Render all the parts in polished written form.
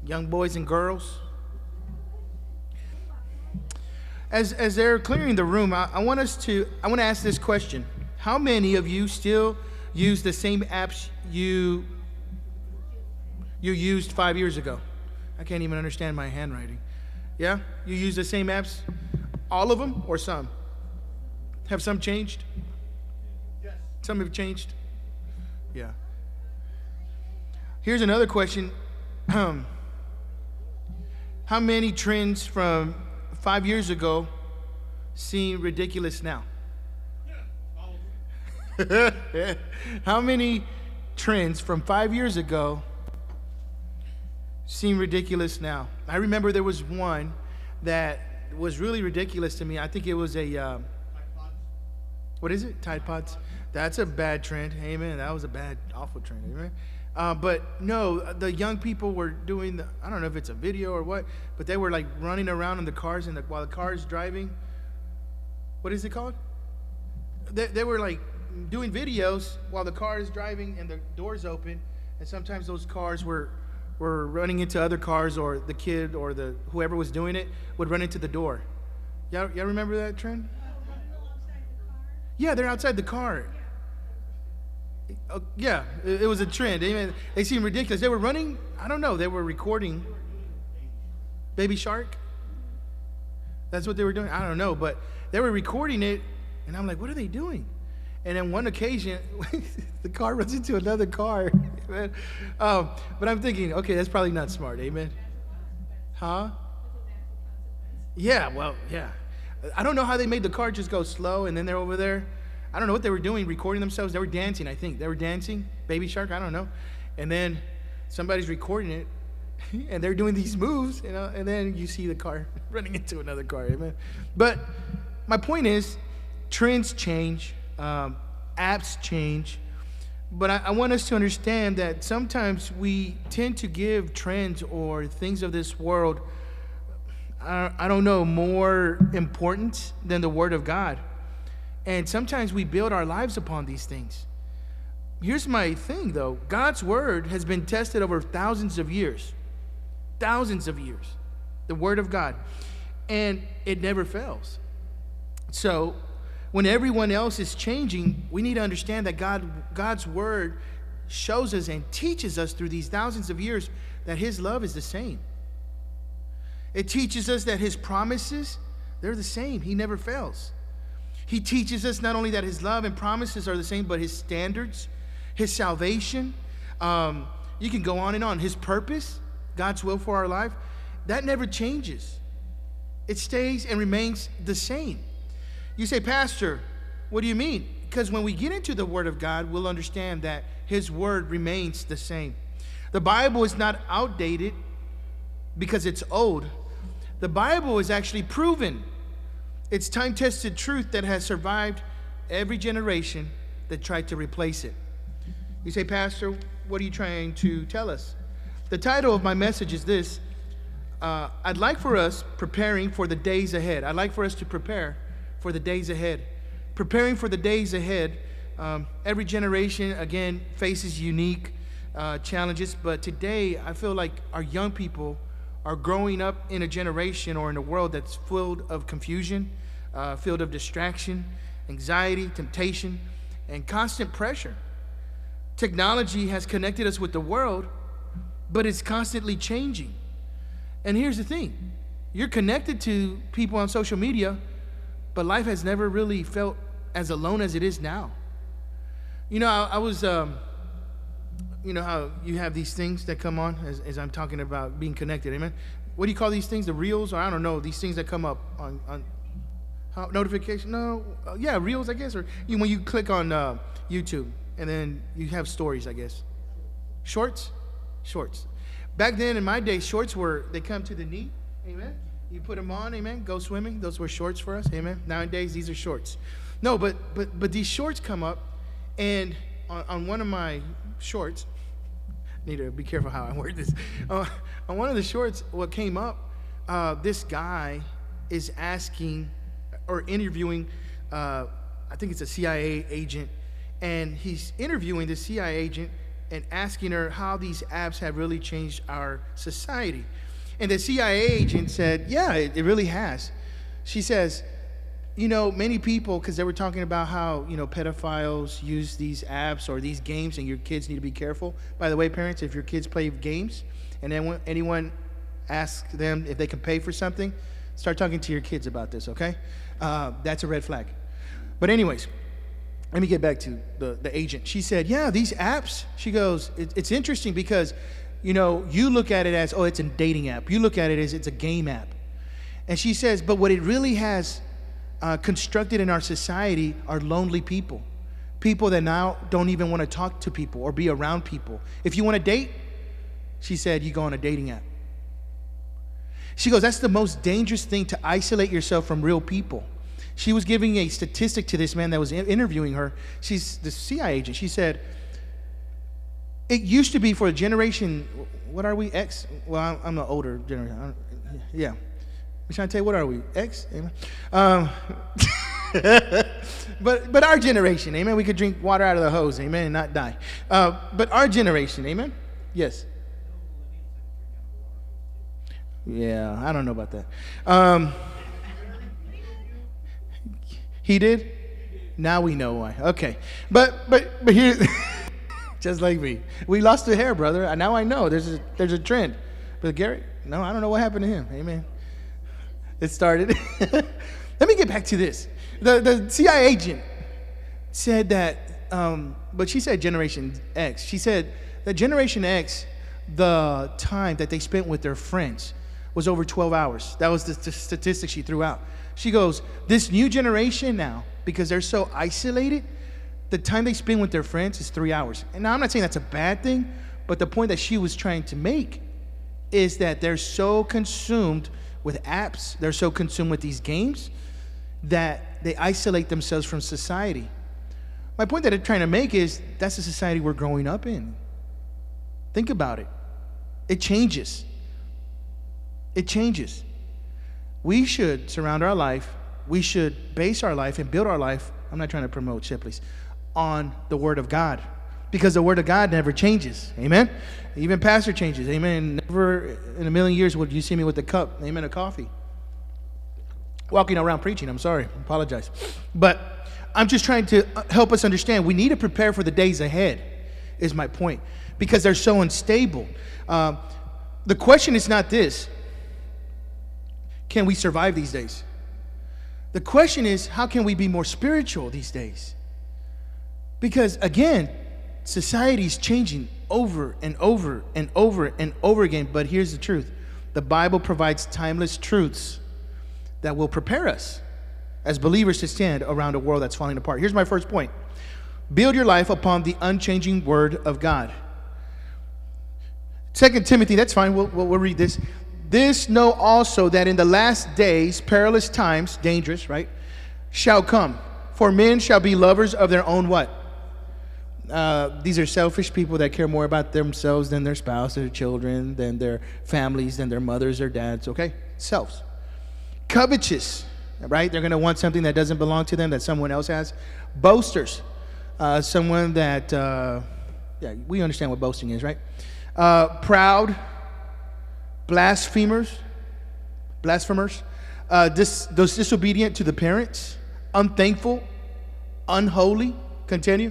young boys and girls. As they're clearing the room, I want to ask this question. How many of you still use the same apps you used 5 years ago? I can't even understand my handwriting. Yeah? You use the same apps? All of them or some? Have some changed? Yes. Some have changed? Yeah. Here's another question. How many trends from 5 years ago seem ridiculous now? How many trends from 5 years ago seem ridiculous now? I remember there was one that was really ridiculous to me. I think it was a what is it? Tide Pods. That's a bad trend. Amen. That was a bad, awful trend. Amen. But no, the young people were doing I don't know if it's a video or what, but they were like running around in the cars while the car is driving. What is it called? They were like doing videos while the car is driving and the door's open, and sometimes those cars were running into other cars, or the kid or whoever was doing it would run into the door. Y'all remember that trend? Yeah, they're outside the car. Yeah, it was a trend. They seemed ridiculous. They were running, I don't know, they were recording Baby Shark. That's what they were doing. I don't know, but they were recording it, and I'm like, what are they doing? And then one occasion, the car runs into another car. Amen. But I'm thinking, okay, that's probably not smart. Amen. Huh? Yeah, well, yeah. I don't know how they made the car just go slow, and then they're over there. I don't know what they were doing, recording themselves. They were dancing, I think. They were dancing, Baby Shark, I don't know. And then somebody's recording it, and they're doing these moves, and then you see the car running into another car. Amen. But my point is, trends change, apps change, but I want us to understand that sometimes we tend to give trends or things of this world, I don't know, more importance than the Word of God. And sometimes we build our lives upon these things. Here's my thing, though. God's Word has been tested over thousands of years. Thousands of years. The Word of God. And it never fails. So, when everyone else is changing, we need to understand that God's Word shows us and teaches us through these thousands of years that His love is the same. It teaches us that His promises, they're the same. He never fails. He teaches us not only that His love and promises are the same, but His standards, His salvation. You can go on and on. His purpose, God's will for our life, that never changes. It stays and remains the same. You say, Pastor, what do you mean? Because when we get into the Word of God, we'll understand that His Word remains the same. The Bible is not outdated because it's old. The Bible is actually proven. It's time-tested truth that has survived every generation that tried to replace it. You say, Pastor, what are you trying to tell us? The title of my message is this. I'd like for us preparing for the days ahead. I'd like for us to prepare for the days ahead. Preparing for the days ahead. Every generation, again, faces unique challenges, but today I feel like our young people are growing up in a generation or in a world that's filled of confusion, filled of distraction, anxiety, temptation, and constant pressure. Technology has connected us with the world, but it's constantly changing. And here's the thing. You're connected to people on social media, but life has never really felt as alone as it is now. I was, you know how you have these things that come on as I'm talking about being connected, amen? What do you call these things? The reels? Or I don't know, these things that come up on notification? No, yeah, reels, I guess. Or when you click on YouTube and then you have stories, I guess. Shorts? Shorts. Back then in my day, shorts they come to the knee, amen? You put them on, amen? Go swimming. Those were shorts for us, amen? Nowadays, these are shorts. No, but these shorts come up, and on one of my shorts, need to be careful how I word this. On one of the shorts, what came up, this guy is asking or interviewing, I think it's a CIA agent, and he's interviewing the CIA agent and asking her how these apps have really changed our society. And the CIA agent said, yeah, it really has. She says, many people, because they were talking about how, pedophiles use these apps or these games, and your kids need to be careful. By the way, parents, if your kids play games and then anyone asks them if they can pay for something, start talking to your kids about this, okay? That's a red flag. But anyways, let me get back to the agent. She said, yeah, these apps, she goes, it's interesting because, you look at it as, oh, it's a dating app. You look at it as it's a game app. And she says, but what it really has constructed in our society are lonely people. People that now don't even want to talk to people or be around people. If you want to date, she said, you go on a dating app. She goes, that's the most dangerous thing, to isolate yourself from real people. She was giving a statistic to this man that was interviewing her. She's the CIA agent. She said, it used to be for a generation, what are we, X? Well, I'm the older generation. Yeah. I'm trying to tell you, what are we, X? Amen. But our generation, amen, we could drink water out of the hose, amen, and not die. But our generation, amen? Yes. Yeah, I don't know about that. He did? Now we know why. Okay. But here, just like me. We lost the hair, brother. Now I know. There's a trend. But Gary, no, I don't know what happened to him. Amen. It started. Let me get back to this. The CIA agent said that, but she said Generation X. She said that Generation X, the time that they spent with their friends was over 12 hours. That was the statistic she threw out. She goes, this new generation now, because they're so isolated, the time they spend with their friends is 3 hours. And now I'm not saying that's a bad thing, but the point that she was trying to make is that they're so consumed with apps, they're so consumed with these games, that they isolate themselves from society. My point that I'm trying to make is that's the society we're growing up in. Think about it. It changes. It changes. We should surround our life, we should base our life and build our life, I'm not trying to promote Shipley's, on the Word of God. Because the Word of God never changes. Amen? Even pastor changes. Amen? Never in a million years would you see me with a cup, amen, of coffee. Walking around preaching, I'm sorry, I apologize. But I'm just trying to help us understand we need to prepare for the days ahead, is my point. Because they're so unstable. The question is not this: can we survive these days? The question is, how can we be more spiritual these days? Because again, society is changing over and over and over and over again. But here's the truth. The Bible provides timeless truths that will prepare us as believers to stand around a world that's falling apart. Here's my first point. Build your life upon the unchanging Word of God. 2 Timothy, that's fine, we'll read this. This know also that in the last days, perilous times, dangerous, right, shall come. For men shall be lovers of their own what? These are selfish people that care more about themselves than their spouse, their children, than their families, than their mothers or dads, okay? Selves. Covetous, right? They're going to want something that doesn't belong to them that someone else has. Boasters, someone that, we understand what boasting is, right? Proud, blasphemers, those disobedient to the parents, unthankful, unholy. Continue.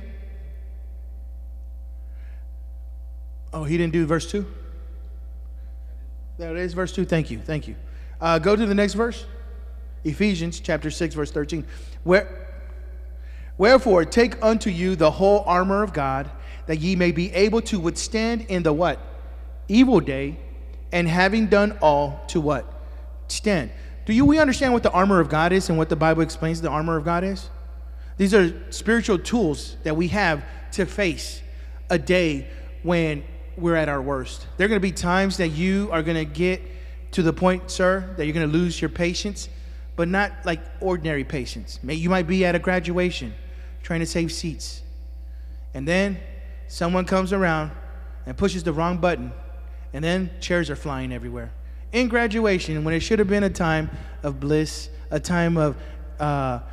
Oh, he didn't do verse 2? There it is, verse 2. Thank you. Go to the next verse. Ephesians chapter 6, verse 13. Wherefore, take unto you the whole armor of God, that ye may be able to withstand in the what? Evil day, and having done all, to what? Stand. We understand what the armor of God is and what the Bible explains the armor of God is? These are spiritual tools that we have to face a day when we're at our worst. There are going to be times that you are going to get to the point, sir, that you're going to lose your patience, but not like ordinary patience. You might be at a graduation trying to save seats, and then someone comes around and pushes the wrong button, and then chairs are flying everywhere. In graduation, when it should have been a time of bliss, a time of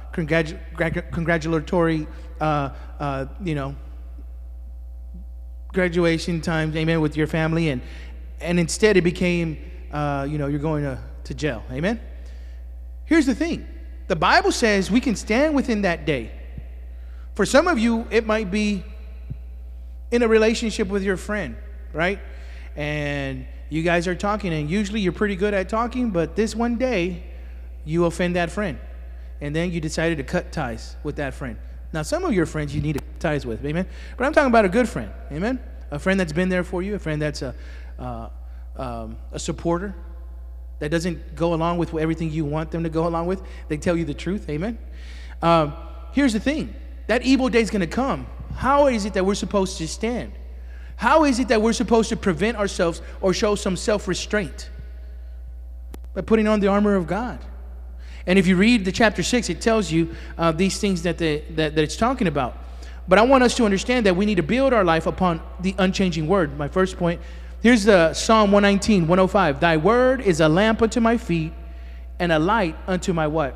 congratulatory, graduation time, amen, with your family, and instead it became, you're going to jail, amen? Here's the thing. The Bible says we can stand within that day. For some of you, it might be in a relationship with your friend, right? And you guys are talking, and usually you're pretty good at talking, but this one day, you offend that friend. And then you decided to cut ties with that friend. Now, some of your friends you need to cut ties with, amen? But I'm talking about a good friend, amen? A friend that's been there for you, a friend that's a supporter, that doesn't go along with everything you want them to go along with. They tell you the truth, amen? Here's the thing. That evil day is going to come. How is it that we're supposed to stand? How is it that we're supposed to prevent ourselves or show some self-restraint? By putting on the armor of God. And if you read the chapter 6, it tells you these things that it's talking about. But I want us to understand that we need to build our life upon the unchanging word. My first point, here's the Psalm 119, 105. Thy word is a lamp unto my feet and a light unto my what?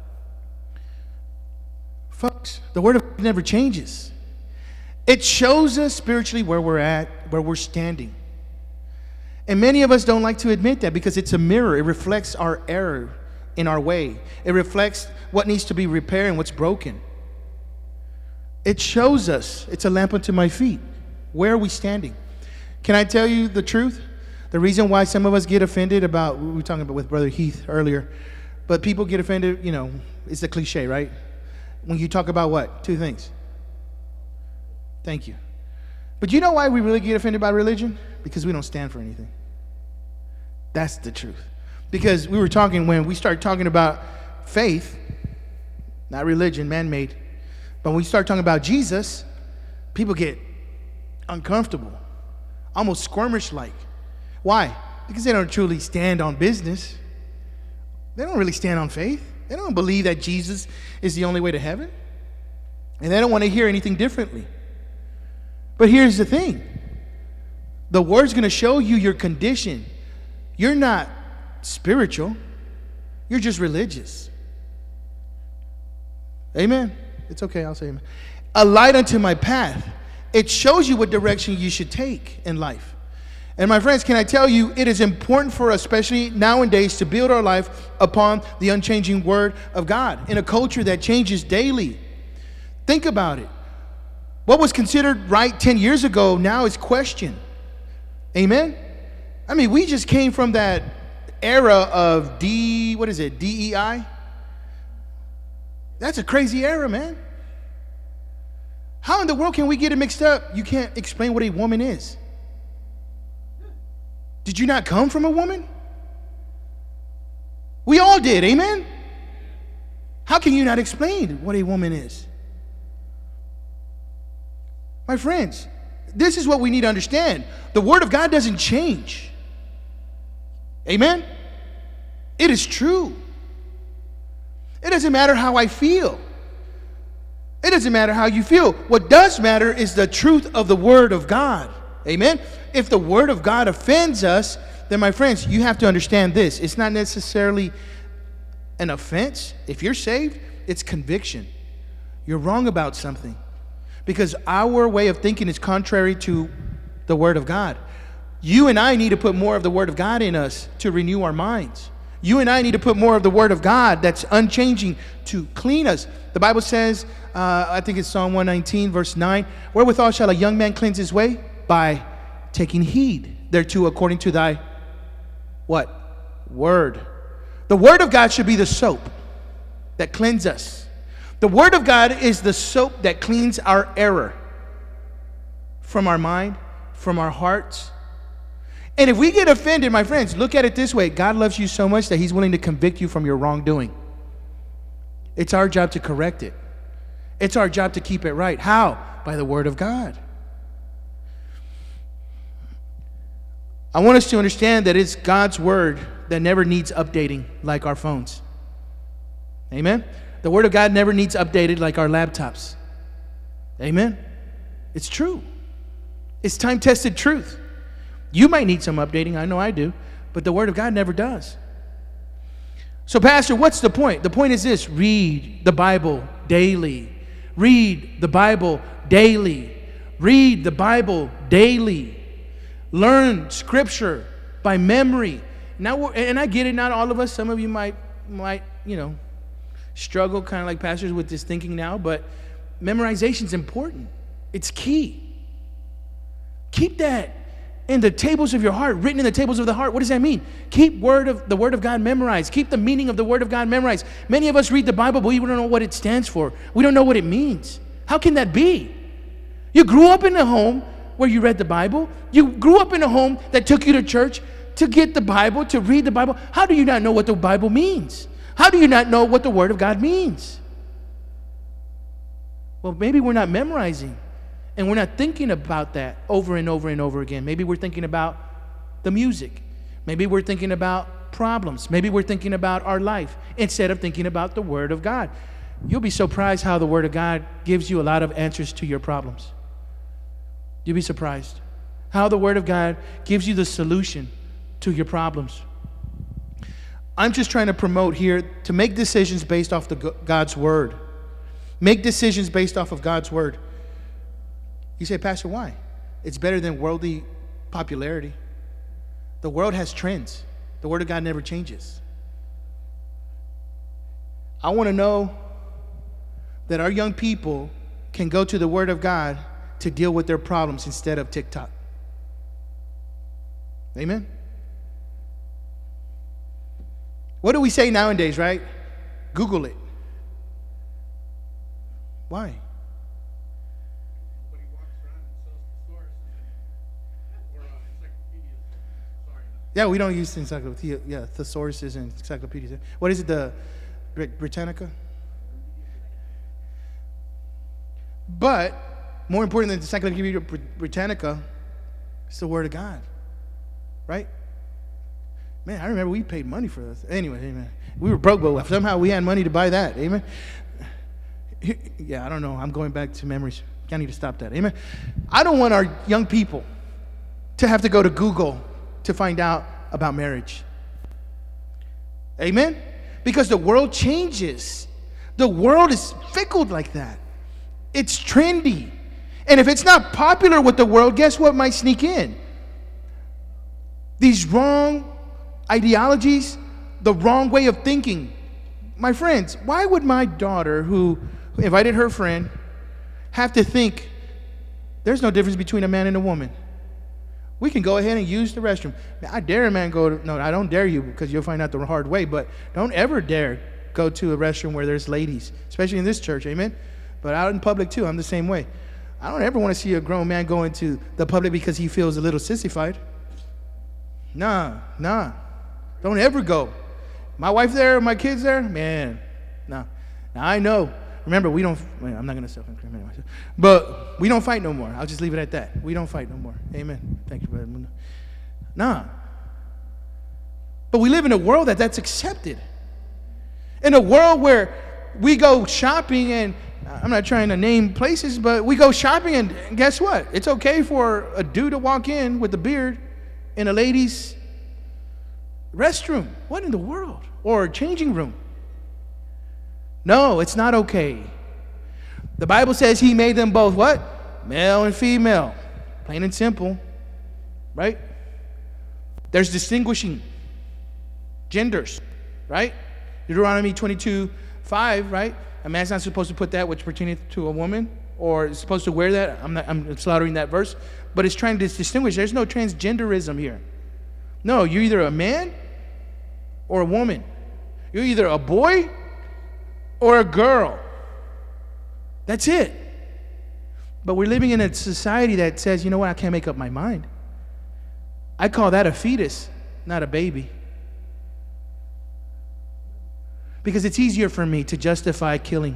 Folks, the word of God never changes. It shows us spiritually where we're at, where we're standing. And many of us don't like to admit that because it's a mirror. It reflects our error in our way. It reflects what needs to be repaired and what's broken. It shows us. It's a lamp unto my feet. Where are we standing? Can I tell you the truth? The reason why some of us get offended about, we were talking about with Brother Heath earlier, but people get offended, it's the cliche, right? When you talk about what? Two things. Thank you. But you know why we really get offended by religion? Because we don't stand for anything. That's the truth. Because we were talking, when we start talking about faith, not religion, man-made, but when we start talking about Jesus, people get uncomfortable, almost squirmish-like. Why? Because they don't truly stand on business. They don't really stand on faith. They don't believe that Jesus is the only way to heaven. And they don't want to hear anything differently. But here's the thing. The word's going to show you your condition. You're not spiritual. You're just religious. Amen. It's okay. I'll say amen. A light unto my path. It shows you what direction you should take in life. And my friends, can I tell you, it is important for us, especially nowadays, to build our life upon the unchanging word of God in a culture that changes daily. Think about it. What was considered right 10 years ago now is questioned. Amen? I mean, we just came from that era of DEI? That's a crazy era, man. How in the world can we get it mixed up? You can't explain what a woman is. Did you not come from a woman? We all did, amen? How can you not explain what a woman is? My friends, this is what we need to understand. The Word of God doesn't change. Amen? It is true. It doesn't matter how I feel. It doesn't matter how you feel. What does matter is the truth of the Word of God. Amen? If the Word of God offends us, then my friends, you have to understand this. It's not necessarily an offense. If you're saved, it's conviction. You're wrong about something. Because our way of thinking is contrary to the Word of God. You and I need to put more of the Word of God in us to renew our minds. You and I need to put more of the Word of God that's unchanging to clean us. The Bible says, I think it's Psalm 119, verse 9, wherewithal shall a young man cleanse his way? By taking heed thereto according to thy, what? Word. The Word of God should be the soap that cleanses us. The Word of God is the soap that cleans our error from our mind, from our hearts. And if we get offended, my friends, look at it this way. God loves you so much that He's willing to convict you from your wrongdoing. It's our job to correct it. It's our job to keep it right. How? By the Word of God. I want us to understand that it's God's Word that never needs updating like our phones. Amen? The Word of God never needs updated like our laptops. Amen? It's true. It's time-tested truth. You might need some updating. I know I do. But the Word of God never does. So, Pastor, what's the point? The point is this. Read the Bible daily. Read the Bible daily. Read the Bible daily. Learn Scripture by memory. Now, and I get it, not all of us. Some of you might struggle kind of like pastors with this thinking now, but memorization is important. It's key. Keep that in the tables of your heart, written in the tables of the heart. What does that mean? Keep the Word of God memorized. Keep the meaning of the Word of God memorized. Many of us read the Bible, but we don't know what it stands for. We don't know what it means. How can that be? You grew up in a home where you read the Bible. You grew up in a home that took you to church to get the Bible, to read the Bible. How do you not know what the Bible means? How do you not know what the Word of God means? Well, maybe we're not memorizing. And we're not thinking about that over and over and over again. Maybe we're thinking about the music. Maybe we're thinking about problems. Maybe we're thinking about our life instead of thinking about the Word of God. You'll be surprised how the Word of God gives you a lot of answers to your problems. You'll be surprised how the Word of God gives you the solution to your problems. I'm just trying to promote here to make decisions based off God's Word. Make decisions based off of God's Word. You say, Pastor, why? It's better than worldly popularity. The world has trends. The Word of God never changes. I want to know that our young people can go to the Word of God to deal with their problems instead of TikTok. Amen? What do we say nowadays, right? Google it. Why? Yeah, we don't use encyclopedia. Yeah, thesauruses and encyclopedias. What is it, the Britannica? But more important than the Encyclopedia Britannica is the Word of God, right? Man, I remember we paid money for this. Anyway, amen. We were broke, but somehow we had money to buy that. Amen. Yeah, I don't know. I'm going back to memories. I need to stop that. Amen. I don't want our young people to have to go to Google to find out about marriage. Amen? Because the world changes. The world is fickle like that. It's trendy. And if it's not popular with the world, guess what might sneak in? These wrong ideologies, the wrong way of thinking. My friends, why would my daughter, who invited her friend, have to think there's no difference between a man and a woman? We can go ahead and use the restroom. I dare a man no, I don't dare you because you'll find out the hard way, but don't ever dare go to a restroom where there's ladies, especially in this church, amen? But out in public too, I'm the same way. I don't ever want to see a grown man go into the public because he feels a little sissified. Nah. Don't ever go. My wife there, my kids there, man, no. Now I know. Remember, I'm not going to self-incriminate myself. But we don't fight no more. I'll just leave it at that. We don't fight no more. Amen. Thank you, Brother Mundo. Nah. But we live in a world that's accepted. In a world where we go shopping, and I'm not trying to name places, but we go shopping, and guess what? It's okay for a dude to walk in with a beard in a lady's restroom. What in the world? Or changing room. No, it's not okay. The Bible says he made them both what? Male and female. Plain and simple. Right? There's distinguishing genders. Right? Deuteronomy 22:5, right? A man's not supposed to put that which pertaineth to a woman, or is supposed to wear that. I'm slaughtering that verse. But it's trying to distinguish. There's no transgenderism here. No, you're either a man or a woman. You're either a boy or a girl. That's it. But we're living in a society that says, you know what, I can't make up my mind. I call that a fetus, not a baby. Because it's easier for me to justify killing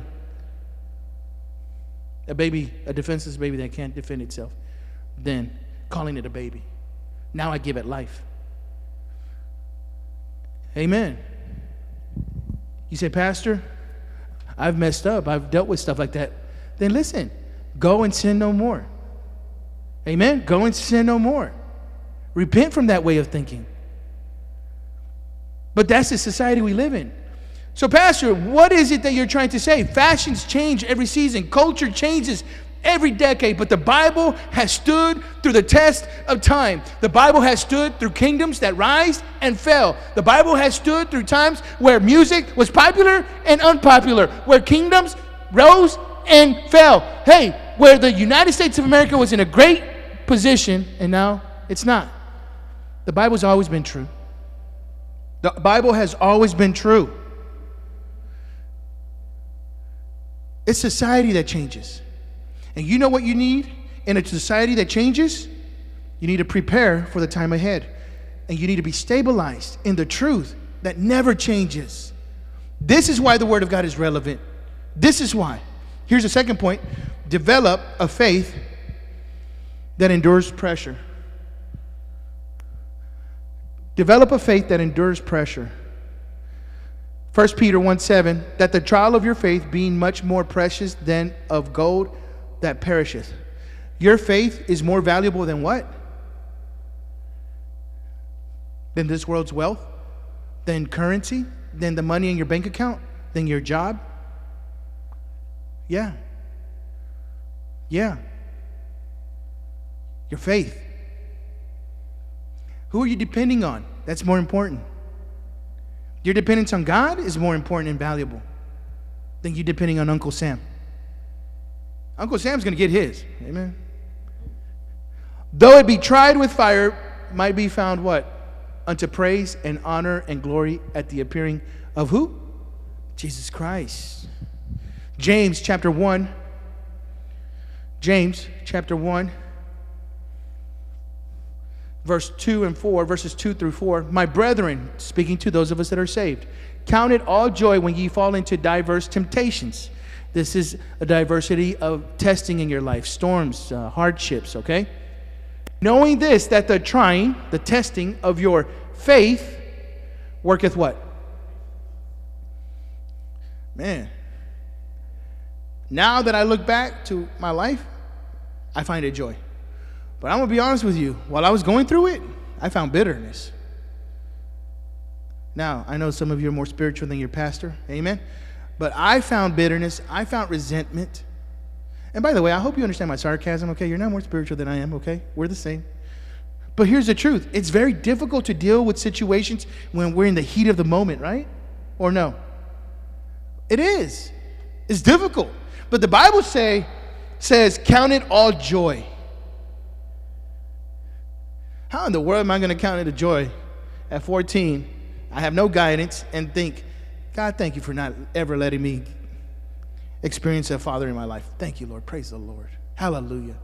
a baby, a defenseless baby that can't defend itself, than calling it a baby. Now I give it life. Amen. You say, Pastor, I've messed up. I've dealt with stuff like that. Then listen, go and sin no more. Amen? Go and sin no more. Repent from that way of thinking. But that's the society we live in. So, Pastor, what is it that you're trying to say? Fashions change every season. Culture changes every decade, but the Bible has stood through the test of time. The Bible has stood through kingdoms that rise and fell. The Bible has stood through times where music was popular and unpopular, where kingdoms rose and fell. Hey, where the United States of America was in a great position, and now it's not. The Bible's always been true. The Bible has always been true. It's society that changes. And you know what you need in a society that changes? You need to prepare for the time ahead. And you need to be stabilized in the truth that never changes. This is why the Word of God is relevant. This is why. Here's the second point. Develop a faith that endures pressure. Develop a faith that endures pressure. 1 Peter 1:7, that the trial of your faith being much more precious than of gold that perisheth. Your faith is more valuable than what? Than this world's wealth? Than currency? Than the money in your bank account? Than your job? Yeah. Yeah. Your faith. Who are you depending on? That's more important. Your dependence on God is more important and valuable than you depending on Uncle Sam. Uncle Sam's going to get his. Amen. Though it be tried with fire, might be found what? Unto praise and honor and glory at the appearing of who? Jesus Christ. James chapter 1. James chapter 1. Verse 2 and 4, verses 2 through 4. My brethren, speaking to those of us that are saved, count it all joy when ye fall into diverse temptations. This is a diversity of testing in your life, storms, hardships, okay? Knowing this, that the trying, the testing of your faith worketh what? Man. Now that I look back to my life, I find it joy. But I'm going to be honest with you. While I was going through it, I found bitterness. Now, I know some of you are more spiritual than your pastor. Amen? But I found bitterness. I found resentment. And by the way, I hope you understand my sarcasm, okay? You're not more spiritual than I am, okay? We're the same. But here's the truth. It's very difficult to deal with situations when we're in the heat of the moment, right? Or no? It is. It's difficult. But the Bible says, count it all joy. How in the world am I going to count it a joy at 14? I have no guidance and think, God, thank you for not ever letting me experience a father in my life. Thank you, Lord. Praise the Lord. Hallelujah.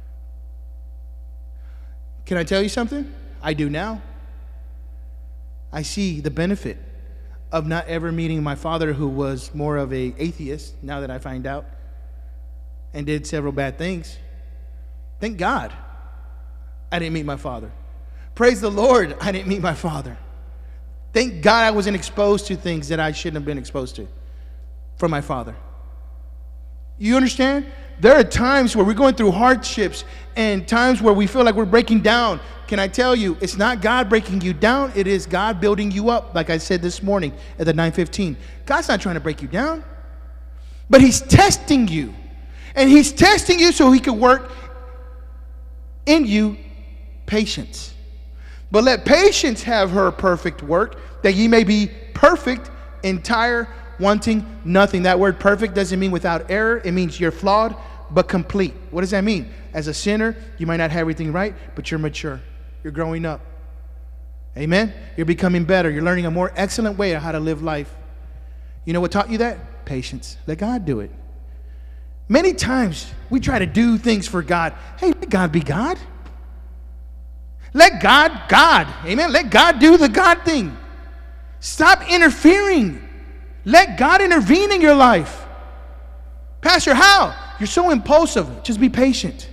Can I tell you something? I do now. I see the benefit of not ever meeting my father, who was more of an atheist, now that I find out, and did several bad things. Thank God I didn't meet my father. Praise the Lord, I didn't meet my father. Thank God I wasn't exposed to things that I shouldn't have been exposed to from my father. You understand? There are times where we're going through hardships and times where we feel like we're breaking down. Can I tell you, it's not God breaking you down. It is God building you up, like I said this morning at the 9:15. God's not trying to break you down, but He's testing you. And He's testing you so He can work in you patience. But let patience have her perfect work, that ye may be perfect, entire, wanting nothing. That word perfect doesn't mean without error. It means you're flawed, but complete. What does that mean? As a sinner, you might not have everything right, but you're mature. You're growing up. Amen? You're becoming better. You're learning a more excellent way of how to live life. You know what taught you that? Patience. Let God do it. Many times, we try to do things for God. Hey, let God be God. Let God, God. Amen? Let God do the God thing. Stop interfering. Let God intervene in your life. Pastor, how? You're so impulsive. Just be patient.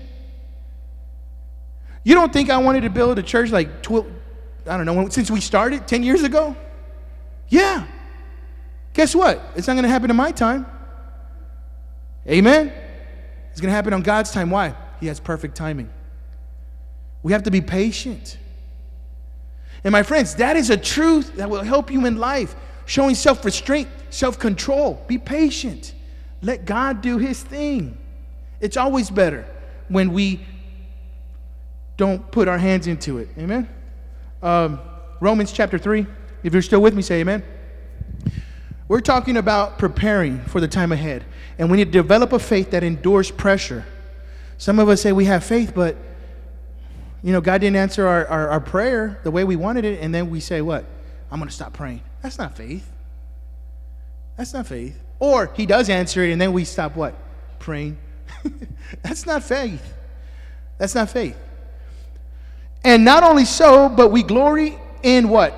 You don't think I wanted to build a church like 12, I don't know, since we started 10 years ago? Yeah. Guess what? It's not going to happen in my time. Amen? It's going to happen on God's time. Why? He has perfect timing. We have to be patient. And my friends, that is a truth that will help you in life. Showing self-restraint, self-control. Be patient. Let God do His thing. It's always better when we don't put our hands into it. Amen? Romans chapter 3. If you're still with me, say amen. We're talking about preparing for the time ahead. And we need to develop a faith that endures pressure. Some of us say we have faith, but, God didn't answer our prayer the way we wanted it. And then we say, what? I'm going to stop praying. That's not faith. That's not faith. Or he does answer it, and then we stop what? Praying. That's not faith. That's not faith. And not only so, but we glory in what?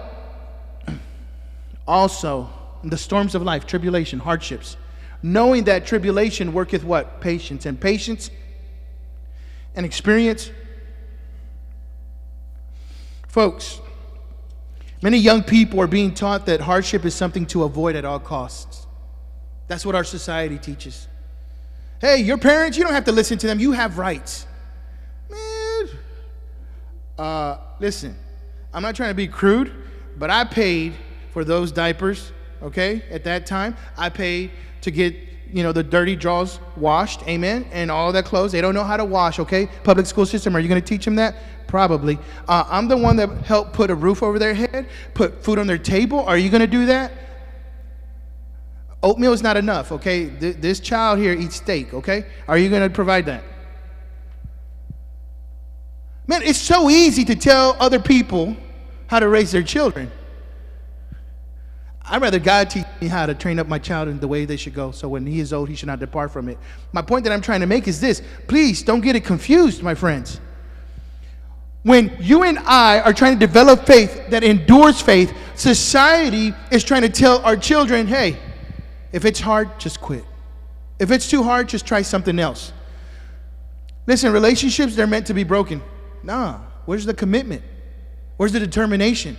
Also, in the storms of life, tribulation, hardships, knowing that tribulation worketh what? Patience. And patience and experience. Folks, many young people are being taught that hardship is something to avoid at all costs. That's what our society teaches. Hey, your parents, you don't have to listen to them. You have rights. Man, listen, I'm not trying to be crude, but I paid for those diapers, okay, at that time. I paid to get, the dirty drawers washed, amen, and all that clothes. They don't know how to wash, okay? Public school system, are you going to teach them that? Probably. I'm the one that helped put a roof over their head, put food on their table. Are you going to do that? Oatmeal is not enough, okay? This child here eats steak, okay? Are you going to provide that? Man, it's so easy to tell other people how to raise their children. I'd rather God teach me how to train up my child in the way they should go, so when he is old, he should not depart from it. My point that I'm trying to make is this. Please don't get it confused, my friends. When you and I are trying to develop faith that endures faith, society is trying to tell our children, hey, if it's hard, just quit. If it's too hard, just try something else. Listen, relationships, they're meant to be broken. Nah, where's the commitment? Where's the determination?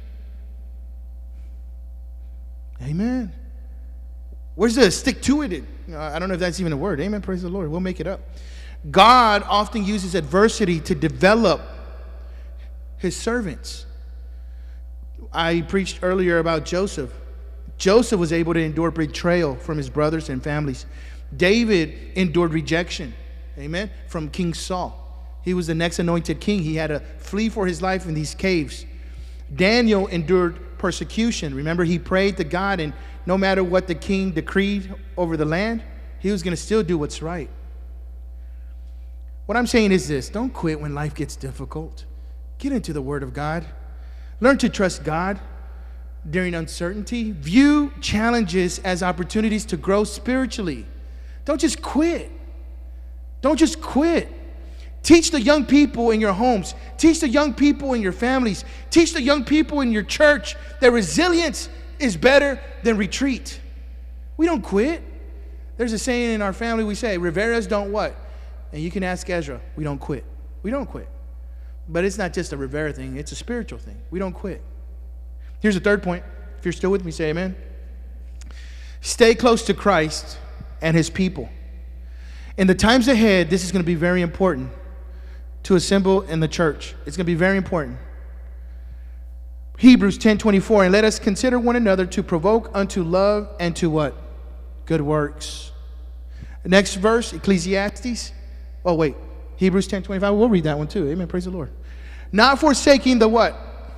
Amen. Where's the stick to it? I don't know if that's even a word. Amen. Praise the Lord. We'll make it up. God often uses adversity to develop his servants. I preached earlier about Joseph. Joseph was able to endure betrayal from his brothers and families. David endured rejection, amen, from King Saul. He was the next anointed king. He had to flee for his life in these caves. Daniel endured persecution. Remember, he prayed to God, and no matter what the king decreed over the land, he was going to still do what's right. What I'm saying is this: don't quit when life gets difficult. Get into the Word of God. Learn to trust God during uncertainty. View challenges as opportunities to grow spiritually. Don't just quit. Don't just quit. Teach the young people in your homes. Teach the young people in your families. Teach the young people in your church that resilience is better than retreat. We don't quit. There's a saying in our family, we say, Riveras don't what? And you can ask Ezra, we don't quit. We don't quit. But it's not just a Rivera thing, it's a spiritual thing. We don't quit. Here's the third point. If you're still with me, say amen. Stay close to Christ and his people. In the times ahead, this is going to be very important to assemble in the church. It's going to be very important. Hebrews 10:24, and let us consider one another to provoke unto love and to what? Good works. Next verse, Ecclesiastes. Oh, wait. Hebrews 10:25. We'll read that one too. Amen. Praise the Lord. Not forsaking the what?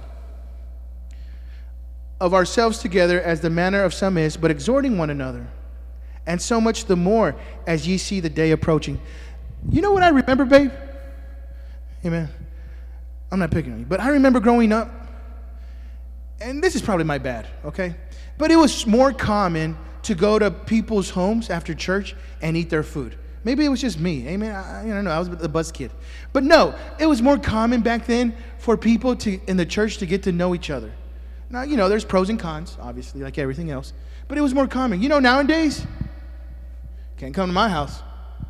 Of ourselves together as the manner of some is, but exhorting one another. And so much the more as ye see the day approaching. You know what I remember, babe? Amen. I'm not picking on you, but I remember growing up, and this is probably my bad, okay? But it was more common to go to people's homes after church and eat their food. Maybe it was just me. Amen. I don't know. I was the bus kid. But no, it was more common back then for people in the church to get to know each other. Now, there's pros and cons, obviously, like everything else. But it was more common. Nowadays, can't come to my house.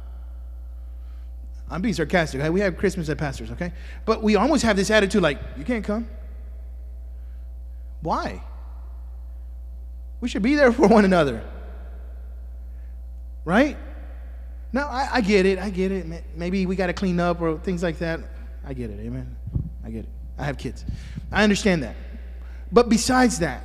I'm being sarcastic. We have Christmas at pastors, okay? But we almost have this attitude like, you can't come. Why? We should be there for one another. Right? No, I get it. Maybe we got to clean up or things like that. I get it, amen. I get it. I have kids. I understand that. But besides that,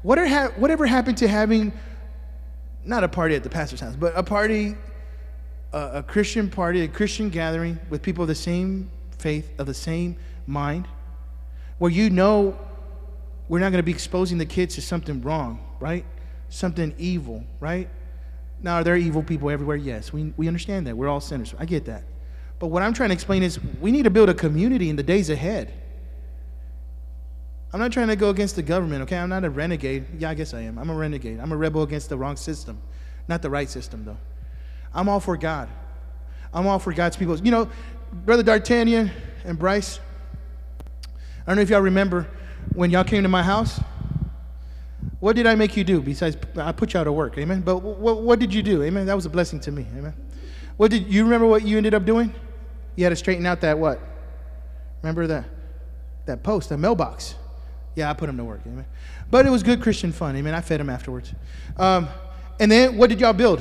whatever happened to having, not a party at the pastor's house, but a party a Christian party, a Christian gathering with people of the same faith, of the same mind, where you know we're not going to be exposing the kids to something wrong, right? Something evil, right? Now, are there evil people everywhere? Yes, we understand that. We're all sinners. I get that. But what I'm trying to explain is we need to build a community in the days ahead. I'm not trying to go against the government, okay? I'm not a renegade. Yeah, I guess I am. I'm a renegade. I'm a rebel against the wrong system. Not the right system, though. I'm all for God. I'm all for God's people. You know, Brother D'Artagnan and Bryce, I don't know if y'all remember when y'all came to my house. What did I make you do besides I put you out of work, amen? But what did you do, amen? That was a blessing to me, amen? What did you remember what you ended up doing? You had to straighten out that what? Remember that post, that mailbox. Yeah, I put him to work, amen? But it was good Christian fun, amen? I fed him afterwards. And then what did y'all build?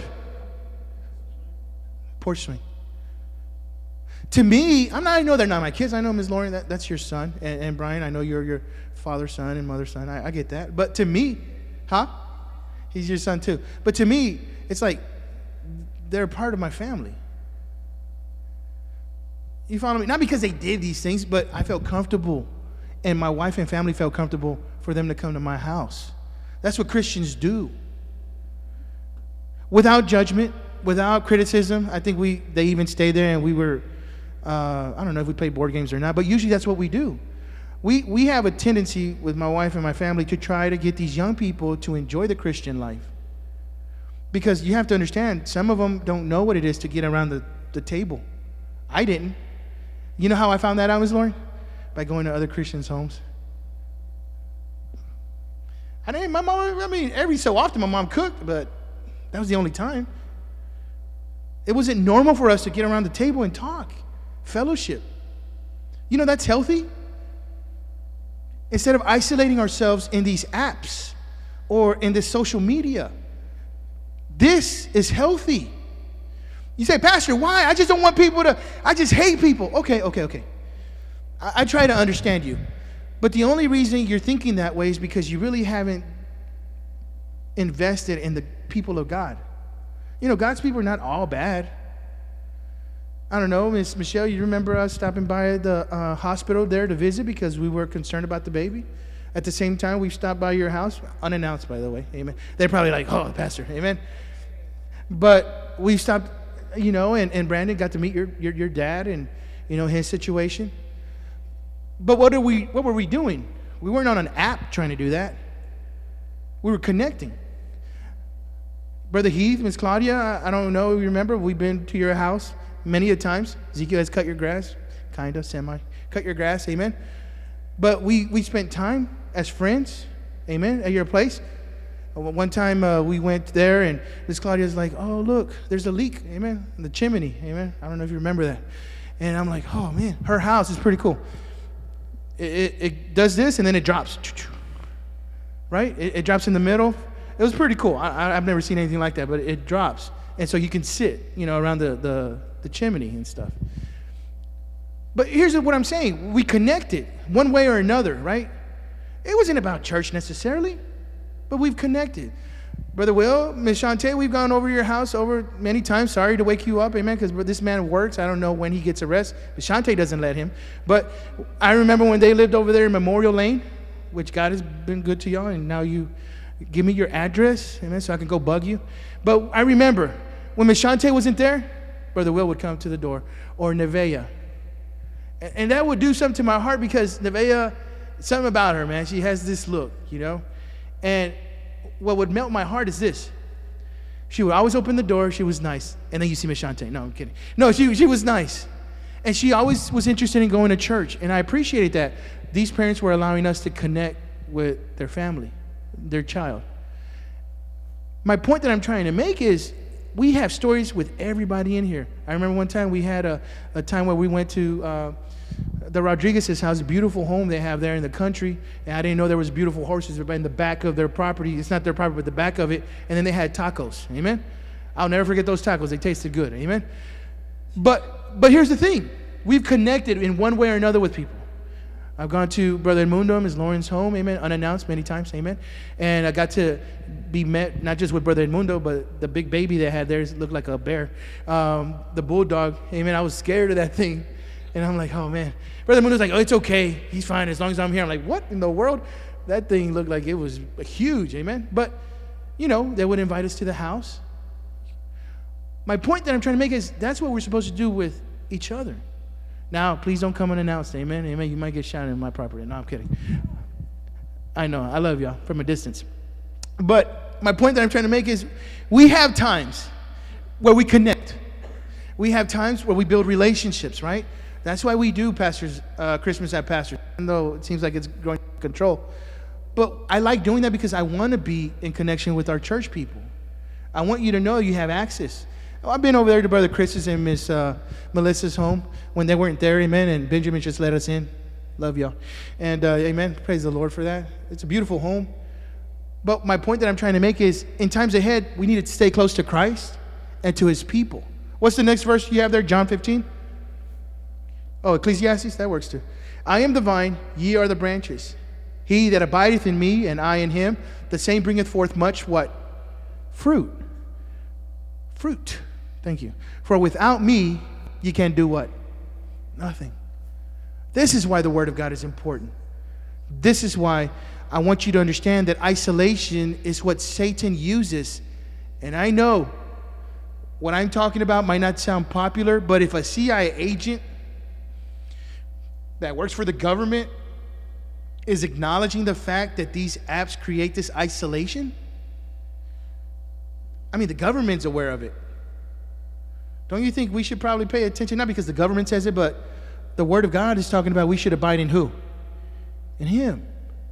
Porch swing. To me, I know they're not my kids. I know Ms. Lauren, that's your son. And Brian, I know you're your father's son and mother's son. I get that. But to me, he's your son too. But to me, it's like they're a part of my family. You follow me? Not because they did these things, but I felt comfortable. And my wife and family felt comfortable for them to come to my house. That's what Christians do. Without judgment, without criticism. I think they even stayed there and we were, I don't know if we played board games or not, but usually that's what we do. We have a tendency with my wife and my family to try to get these young people to enjoy the Christian life. Because you have to understand, some of them don't know what it is to get around the table. I didn't. You know how I found that out, Ms. Lauren? By going to other Christians' homes. Every so often my mom cooked, but that was the only time. It wasn't normal for us to get around the table and talk, fellowship. You know, that's healthy. Instead of isolating ourselves in these apps or in this social media, this is healthy. You say, Pastor, why? I just don't want people to, I just hate people. Okay. I try to understand you. But the only reason you're thinking that way is because you really haven't invested in the people of God. You know, God's people are not all bad. I don't know, Miss Michelle, you remember us stopping by the hospital there to visit because we were concerned about the baby? At the same time, we stopped by your house, unannounced, by the way, amen. They're probably like, oh, Pastor, amen. But we stopped, you know, and Brandon got to meet your dad and, you know, his situation. But what were we doing? We weren't on an app trying to do that. We were connecting. Brother Heath, Miss Claudia, I don't know if you remember, we've been to your house many a times. Ezekiel has cut your grass, kind of, semi. Cut your grass, amen. But we spent time as friends, amen, at your place. One time we went there and Miss Claudia's like, oh, look, there's a leak, amen, in the chimney, amen. I don't know if you remember that. And I'm like, oh, man, her house is pretty cool. It does this and then it drops, right? It drops in the middle. It was pretty cool. I've never seen anything like that, but it drops. And so you can sit, you know, around the chimney and stuff. But here's what I'm saying. We connected one way or another, right? It wasn't about church necessarily, but we've connected. Brother Will, Miss Shantae, we've gone over your house over many times. Sorry to wake you up, amen, because this man works. I don't know when he gets a rest. Miss Shantae doesn't let him. But I remember when they lived over there in Memorial Lane, which God has been good to y'all, and now you give me your address, amen, so I can go bug you. But I remember when Miss Shantae wasn't there, Brother Will would come to the door, or Nevaeh. And that would do something to my heart because Nevaeh, something about her, man, she has this look, you know. And what would melt my heart is this. She would always open the door. She was nice. And then you see Miss Shantae. No, I'm kidding. No, she was nice. And she always was interested in going to church. And I appreciated that. These parents were allowing us to connect with their family, their child. My point that I'm trying to make is we have stories with everybody in here. I remember one time we had a time where we went to the Rodriguez's house, a beautiful home they have there in the country. And I didn't know there was beautiful horses in the back of their property. It's not their property, but the back of it. And then they had tacos. Amen? I'll never forget those tacos. They tasted good. Amen? But here's the thing. We've connected in one way or another with people. I've gone to Brother Edmundo, Ms. Lauren's home, amen, unannounced many times, amen. And I got to be met not just with Brother Edmundo, but the big baby they had there looked like a bear. The bulldog, amen, I was scared of that thing. And I'm like, oh, man. Brother Edmundo's like, oh, it's okay. He's fine as long as I'm here. I'm like, what in the world? That thing looked like it was huge, amen. But, you know, they would invite us to the house. My point that I'm trying to make is that's what we're supposed to do with each other. Now, please don't come unannounced, amen. Amen. You might get shot in my property. No, I'm kidding. I know. I love y'all from a distance. But my point that I'm trying to make is we have times where we connect. We have times where we build relationships, right? That's why we do Pastors Christmas at Pastors, even though it seems like it's growing out of control. But I like doing that because I want to be in connection with our church people. I want you to know you have access. I've been over there to Brother Chris's and Miss Melissa's home when they weren't there, amen, and Benjamin just let us in. Love y'all. And amen, praise the Lord for that. It's a beautiful home. But my point that I'm trying to make is in times ahead, we need to stay close to Christ and to his people. What's the next verse you have there? John 15? Oh, Ecclesiastes? That works too. I am the vine, ye are the branches. He that abideth in me, and I in him, the same bringeth forth much what? Fruit. Fruit. Thank you. For without me, ye can do what? Nothing. This is why the Word of God is important. This is why I want you to understand that isolation is what Satan uses. And I know what I'm talking about might not sound popular, but if a CIA agent that works for the government is acknowledging the fact that these apps create this isolation, I mean, the government's aware of it. Don't you think we should probably pay attention? Not because the government says it, but the Word of God is talking about we should abide in who? In him.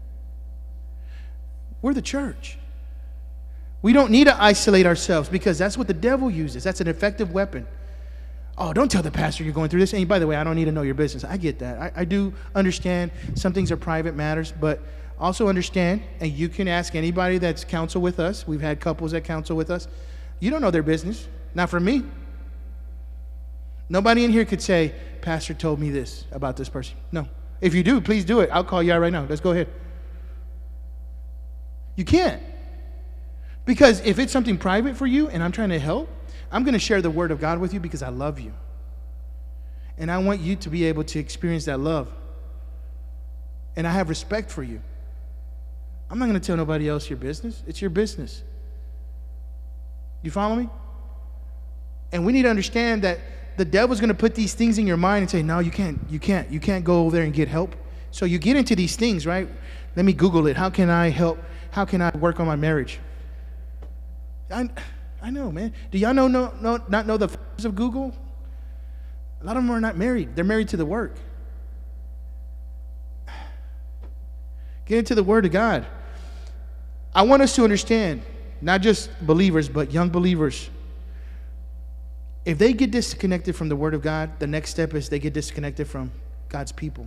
We're the church. We don't need to isolate ourselves because that's what the devil uses. That's an effective weapon. Oh, don't tell the pastor you're going through this. And by the way, I don't need to know your business. I get that. I do understand some things are private matters, but also understand, and you can ask anybody that's counsel with us. We've had couples that counsel with us. You don't know their business. Not from me. Nobody in here could say, Pastor told me this about this person. No. If you do, please do it. I'll call you out right now. Let's go ahead. You can't. Because if it's something private for you and I'm trying to help, I'm going to share the Word of God with you because I love you. And I want you to be able to experience that love. And I have respect for you. I'm not going to tell nobody else your business. It's your business. You follow me? And we need to understand that the devil's going to put these things in your mind and say, no, you can't go over there and get help. So you get into these things, right? Let me Google it. How can I help? How can I work on my marriage? I know, man. Do y'all not know the founders of Google? A lot of them are not married. They're married to the work. Get into the Word of God. I want us to understand, not just believers, but young believers. If they get disconnected from the Word of God, the next step is they get disconnected from God's people.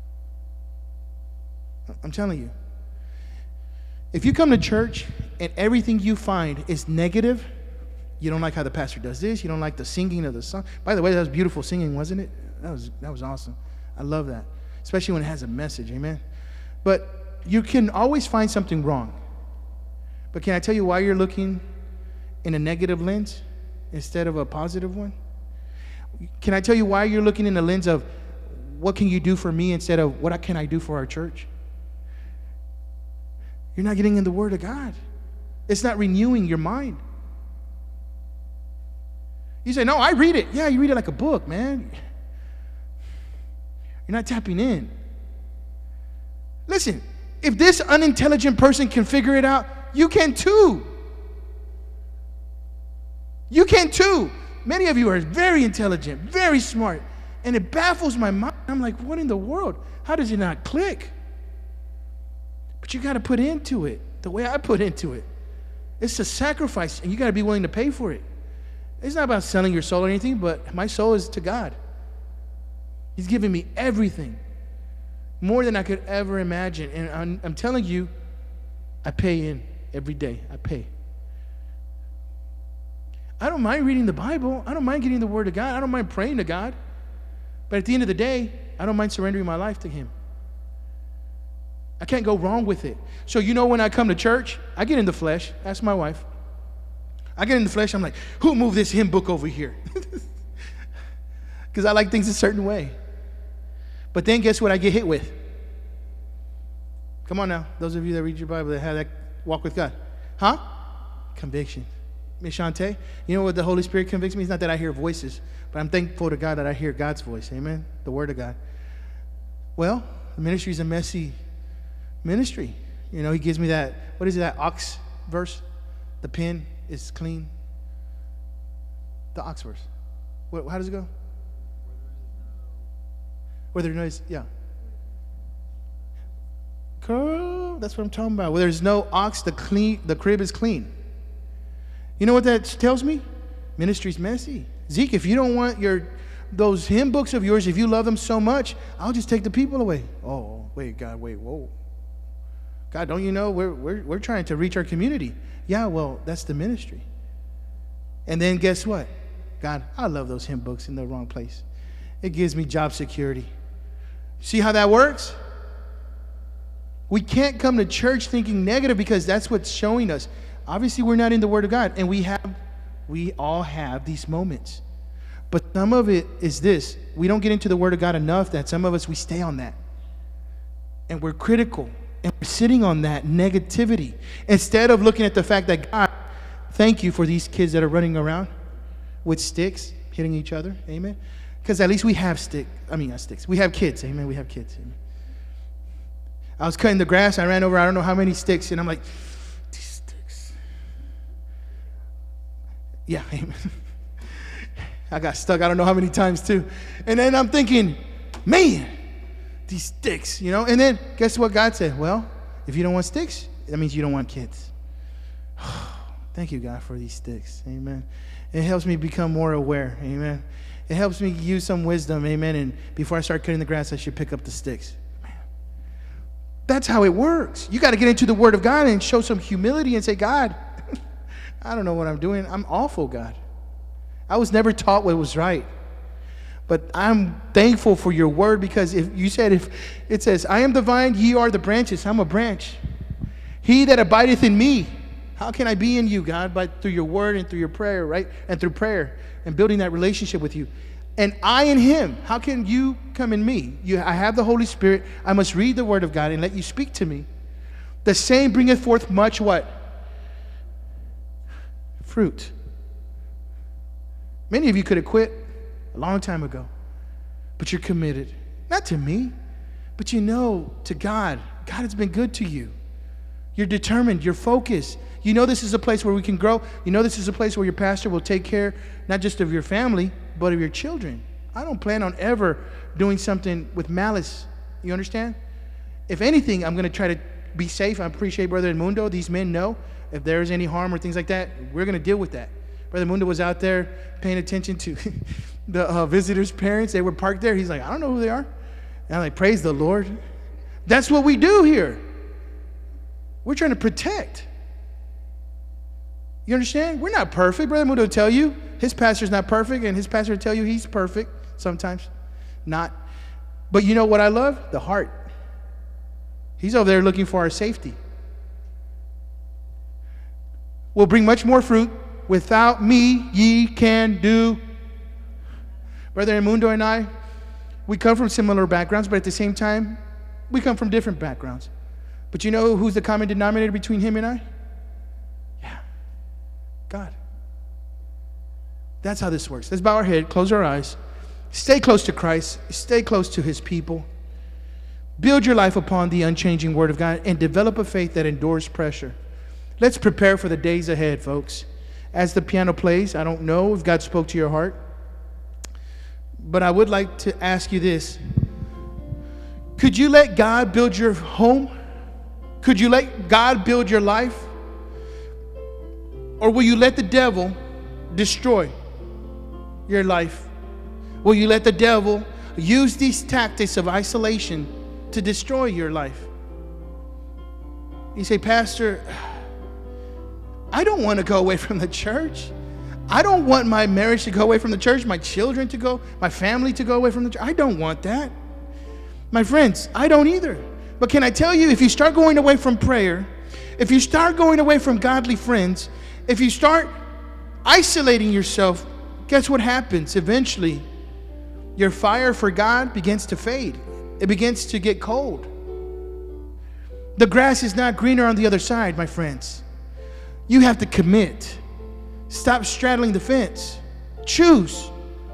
I'm telling you. If you come to church and everything you find is negative, you don't like how the pastor does this, you don't like the singing of the song. By the way, that was beautiful singing, wasn't it? That was awesome. I love that. Especially when it has a message, amen? But you can always find something wrong. But can I tell you why you're looking in a negative lens instead of a positive one? Can I tell you why you're looking in the lens of what can you do for me instead of what can I do for our church? You're not getting in the Word of God. It's not renewing your mind. You say, no, I read it. Yeah, you read it like a book, man. You're not tapping in. Listen, if this unintelligent person can figure it out, you can too. You can too. Many of you are very intelligent, very smart, and it baffles my mind. I'm like, what in the world? How does it not click? But you got to put into it the way I put into it. It's a sacrifice, and you got to be willing to pay for it. It's not about selling your soul or anything, but my soul is to God. He's given me everything, more than I could ever imagine. And I'm telling you, I pay in every day. I pay. I don't mind reading the Bible. I don't mind getting the Word of God. I don't mind praying to God. But at the end of the day, I don't mind surrendering my life to Him. I can't go wrong with it. So when I come to church, I get in the flesh. Ask my wife. I get in the flesh. I'm like, who moved this hymn book over here? Because I like things a certain way. But then guess what I get hit with? Come on now. Those of you that read your Bible, that have that walk with God. Huh? Conviction. Miss Shante, you know what the Holy Spirit convicts me? It's not that I hear voices, but I'm thankful to God that I hear God's voice. Amen? The Word of God. Well, the ministry is a messy ministry. He gives me that, what is it, that ox verse? The pen is clean. The ox verse. How does it go? Where there is, yeah. Girl, that's what I'm talking about. Where there's no ox, the crib is clean. You know what that tells me? Ministry's messy. Zeke, if you don't want those hymn books of yours, if you love them so much, I'll just take the people away. Oh, wait, God, wait, whoa. God, don't you know we're trying to reach our community? Yeah, well, that's the ministry. And then guess what? God, I love those hymn books in the wrong place. It gives me job security. See how that works? We can't come to church thinking negative because that's what's showing us. Obviously, we're not in the Word of God, and we all have these moments. But some of it is this. We don't get into the Word of God enough that some of us, we stay on that. And we're critical, and we're sitting on that negativity. Instead of looking at the fact that, God, thank you for these kids that are running around with sticks, hitting each other. Amen. Because at least we have not sticks. We have kids. Amen. We have kids. Amen. I was cutting the grass. I ran over I don't know how many sticks. And I'm like, these sticks. Yeah. Amen. I got stuck I don't know how many times too. And then I'm thinking, man, these sticks, And then guess what God said? Well, if you don't want sticks, that means you don't want kids. Thank you, God, for these sticks. Amen. It helps me become more aware. Amen. It helps me use some wisdom. Amen. And before I start cutting the grass, I should pick up the sticks. Man. That's how it works. You got to get into the Word of God and show some humility and say, God, I don't know what I'm doing. I'm awful, God. I was never taught what was right. But I'm thankful for your word because if it says, I am the vine, ye are the branches. I'm a branch. He that abideth in me. How can I be in you, God? Through your word and through your prayer, right? And through prayer and building that relationship with you. And I in him. How can you come in me? I have the Holy Spirit. I must read the word of God and let you speak to me. The same bringeth forth much what? Fruit. Many of you could have quit a long time ago, but you're committed. Not to me, but to God. God has been good to you. You're determined. You're focused. This is a place where we can grow. This is a place where your pastor will take care not just of your family, but of your children. I don't plan on ever doing something with malice. You understand? If anything, I'm going to try to be safe. I appreciate Brother Edmundo. These men know if there is any harm or things like that, we're going to deal with that. Brother Edmundo was out there paying attention to the visitors' parents. They were parked there. He's like, I don't know who they are. And I'm like, praise the Lord. That's what we do here. We're trying to protect. You understand? We're not perfect. Brother Edmundo will tell you his pastor's not perfect, and his pastor will tell you he's perfect sometimes. Not. But you know what I love? The heart. He's over there looking for our safety. Will bring much more fruit. Without me, ye can do. Brother Edmundo and I, we come from similar backgrounds, but at the same time, we come from different backgrounds. But you know who's the common denominator between him and I? Yeah, God. That's how this works. Let's bow our head, close our eyes. Stay close to Christ. Stay close to his people. Build your life upon the unchanging word of God and develop a faith that endures pressure. Let's prepare for the days ahead, folks. As the piano plays, I don't know if God spoke to your heart, but I would like to ask you this. Could you let God build your home? Could you let God build your life? Or will you let the devil destroy your life? Will you let the devil use these tactics of isolation to destroy your life? You say, Pastor, I don't want to go away from the church. I don't want my marriage to go away from the church, my children to go, my family to go away from the church. I don't want that. My friends, I don't either. But can I tell you, if you start going away from prayer, if you start going away from godly friends, if you start isolating yourself, guess what happens? Eventually, your fire for God begins to fade. It begins to get cold. The grass is not greener on the other side, my friends. You have to commit. Stop straddling the fence. Choose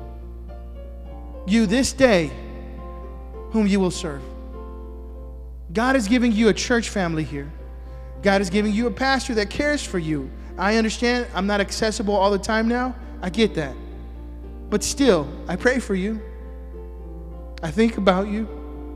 you this day whom you will serve. God is giving you a church family here. God is giving you a pastor that cares for you. I understand I'm not accessible all the time now. I get that. But still, I pray for you. I think about you.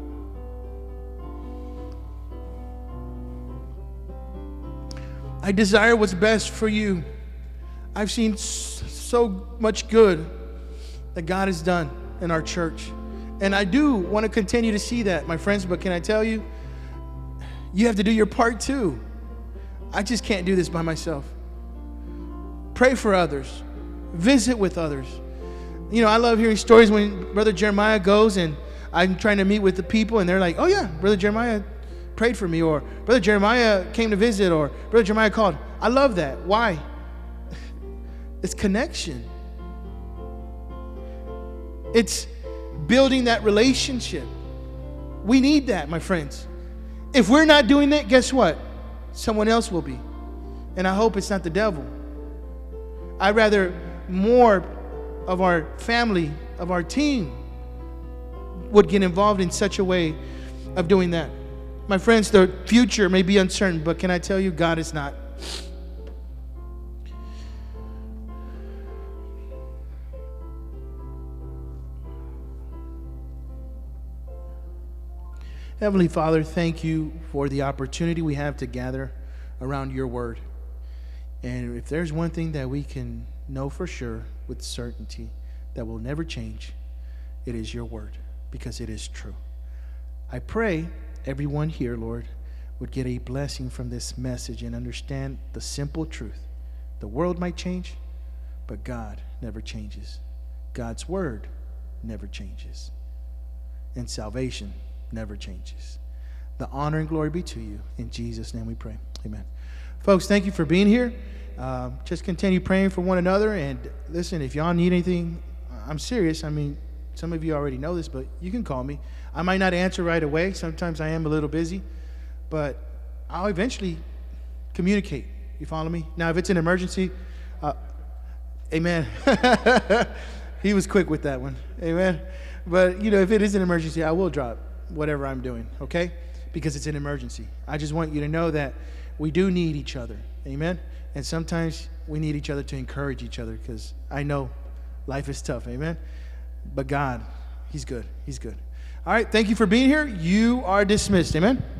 I desire what's best for you. I've seen so much good that God has done in our church. And I do want to continue to see that, my friends, but can I tell you, you have to do your part too. I just can't do this by myself. Pray for others. Visit with others. You know, I love hearing stories when Brother Jeremiah goes and I'm trying to meet with the people and they're like, oh yeah, Brother Jeremiah prayed for me, or Brother Jeremiah came to visit, or Brother Jeremiah called. I love that. Why? It's connection. It's building that relationship. We need that, my friends. If we're not doing that, guess what? Someone else will be. And I hope it's not the devil. I'd rather more of our family, of our team, would get involved in such a way of doing that. My friends, the future may be uncertain, but can I tell you, God is not. Heavenly Father, thank you for the opportunity we have to gather around your word. And if there's one thing that we can know for sure with certainty that will never change, it is your word, because it is true. I pray everyone here, Lord, would get a blessing from this message and understand the simple truth. The world might change, but God never changes. God's word never changes. And salvation never changes. The honor and glory be to you. In Jesus' name we pray. Amen. Folks, thank you for being here. Just continue praying for one another. And listen, if y'all need anything, I'm serious. I mean, some of you already know this, but you can call me. I might not answer right away. Sometimes I am a little busy, but I'll eventually communicate. You follow me? Now, if it's an emergency, amen. He was quick with that one. Amen. But, you know, if it is an emergency, I will drop whatever I'm doing, okay? Because it's an emergency. I just want you to know that we do need each other. Amen. And sometimes we need each other to encourage each other, because I know life is tough. Amen. But God, He's good. He's good. All right. Thank you for being here. You are dismissed. Amen.